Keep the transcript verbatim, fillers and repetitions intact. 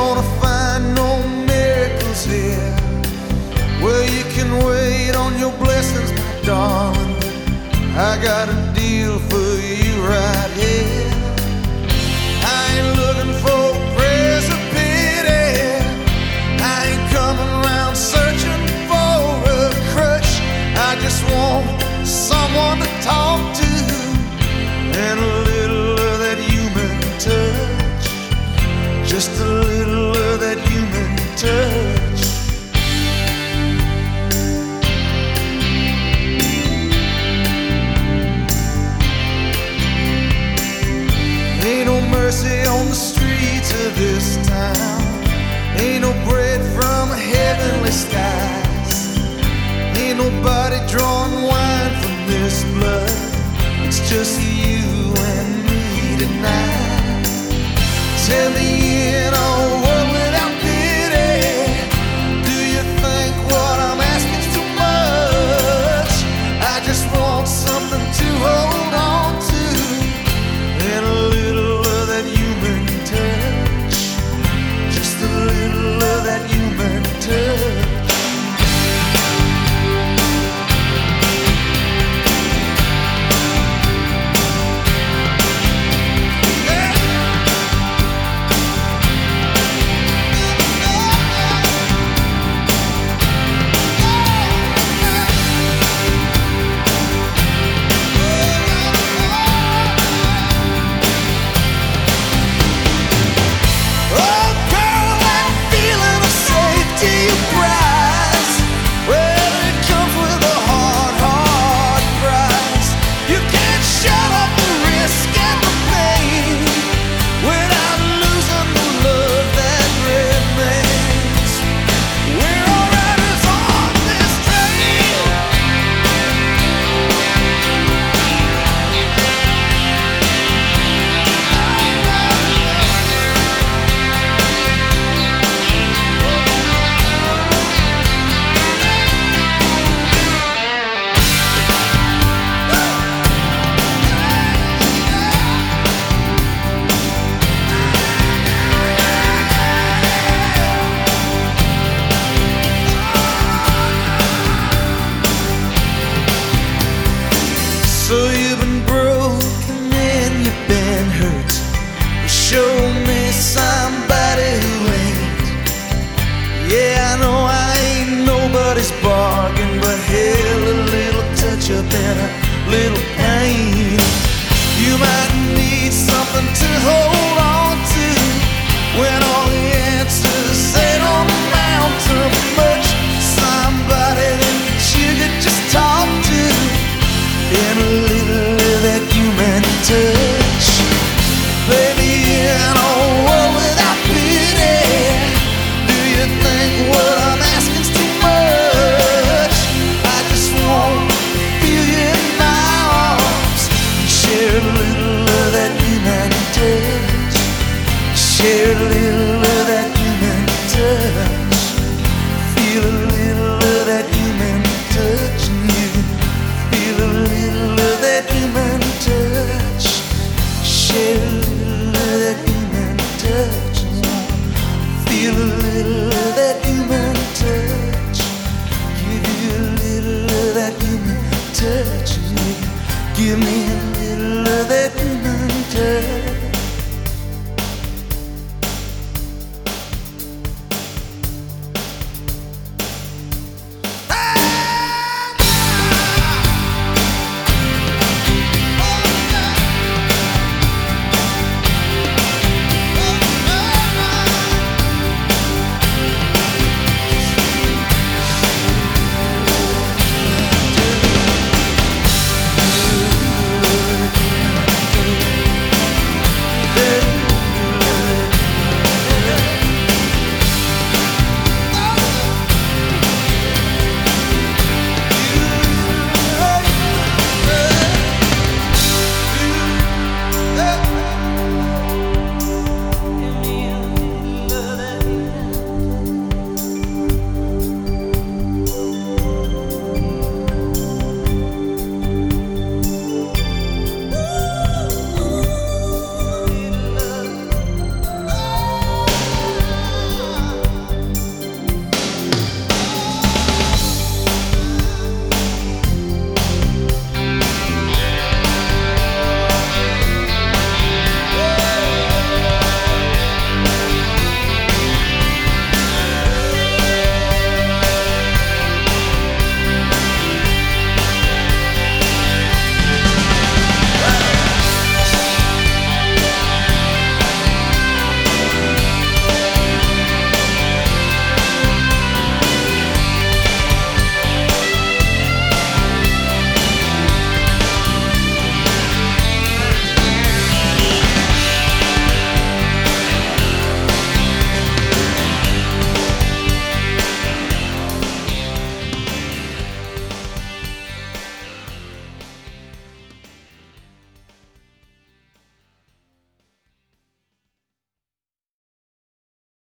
gonna find no miracles here. Well, you can wait on your blessings, my darling, but I got a deal for you right here. I ain't looking for prayers of pity. I ain't coming around searching for a crutch. I just want someone to talk to and a little of that human touch. Just a little of that human touch. Ain't no mercy on the streets of this town. Ain't no bread from heavenly skies. Ain't nobody drawing wine from this blood. It's just you and me tonight. Tell me